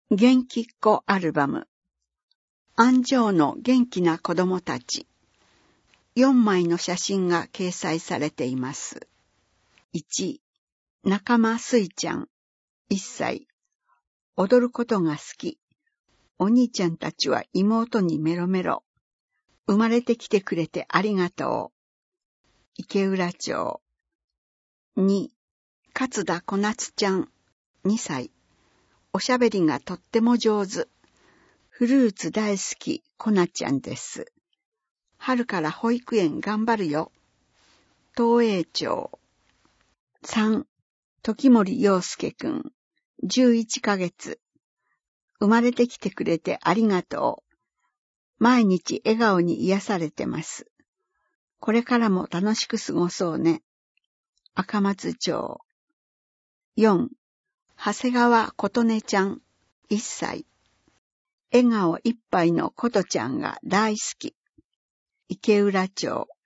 元気っ子アルバム。安城の元気な子供たち。4枚の写真が掲載されています。1、仲間すいちゃん、1歳。踊ることが好き。お兄ちゃんたちは妹にメロメロ。生まれてきてくれてありがとう。池浦町。2、勝田小夏ちゃん、2歳。おしゃべりがとっても上手。フルーツ大好き、こなちゃんです。春から保育園頑張るよ。東栄町。3、時森陽介くん、11ヶ月。生まれてきてくれてありがとう。毎日笑顔に癒されてます。これからも楽しく過ごそうね。赤松町。4、長谷川琴音ちゃん、1歳。笑顔いっぱいのことちゃんが大好き。池浦町。